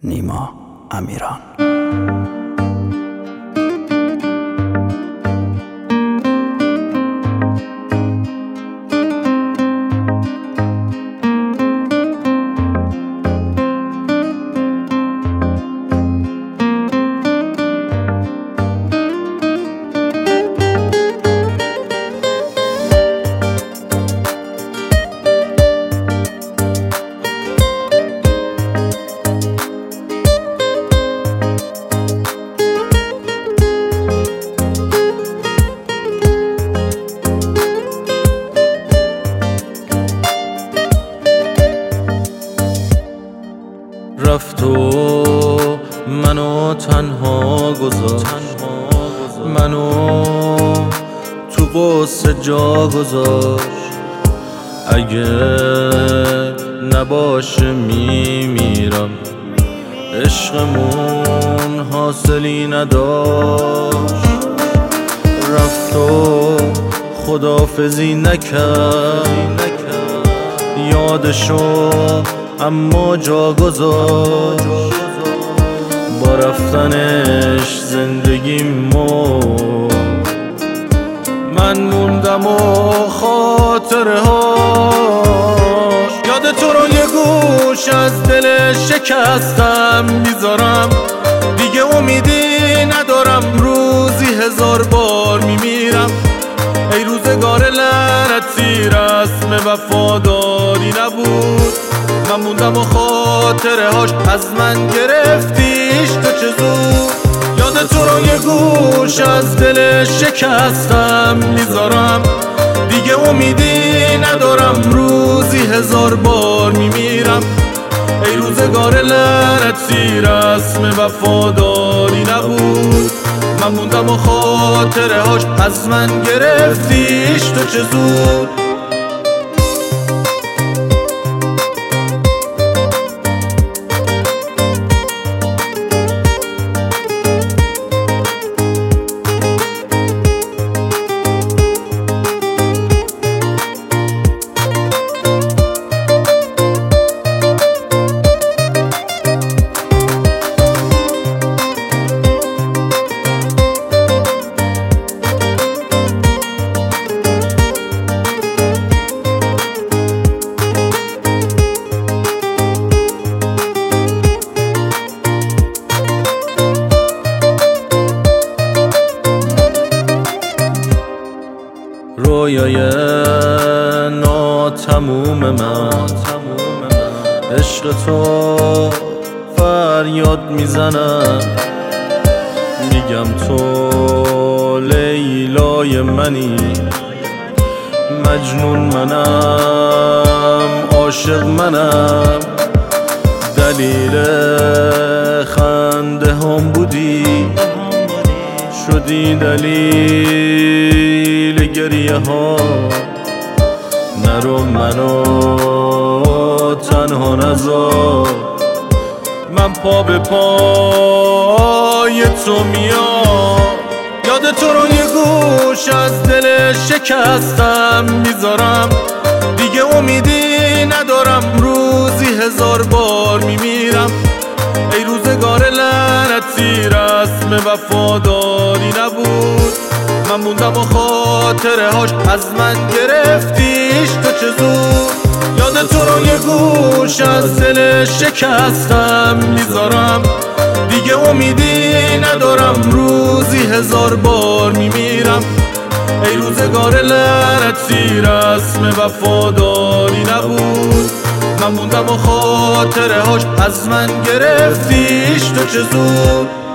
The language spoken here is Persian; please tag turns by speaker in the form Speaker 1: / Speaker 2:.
Speaker 1: نیما امیران.
Speaker 2: رفت و منو تنها گذاشت، منو تو قصه جا گذاشت. اگه نباشه میمیرم، عشقمون حاصلی نداشت. رفت و خداحافظی نکرد، یادشو اما جا گذاشت. با رفتنش زندگیمو من موندم و خاطره هاش. یاد تو رو یه گوش از دل شکستم میذارم، دیگه امیدی ندارم، روزی 1000 بار میمیرم. ای روزگار لعنتی، رسم وفاداری نبود، من موندم و خاطره هاش از من گرفتیش تو چه زود. یاد تو رو یه گوش از دل شکستم میذارم، دیگه امیدی ندارم، روزی 1000 بار میمیرم. ای روزگار لعنتی، رسم وفاداری نبود، من موندم و خاطره هاش از من گرفتیش تو چه زود. رویای ناتموم من، عشق تو فریاد میزنم، میگم تو لیلای منی، مجنون منم، عاشق منم. دلیل خنده هم بودی، شدی دلیل گریه ها. نرو منو تنها نذار، من پا به پای تو میام. یاد تو رو یه گوش از دل شکستم میذارم، دیگه امیدی ندارم، روزی 1000 بار میمیرم. ای روزگار لعنتی، رسم وفاداری نبود، من موندم و خاطره هاش از من گرفتیش تو چه زود. یاد تو رو یه گوش از دل شکستم میذارم، دیگه امیدی ندارم، روزی 1000 بار میمیرم. ای روزگار لعنتی، رسم وفاداری نبود، من موندم و خاطره هاش از من گرفتیش تو چه زود.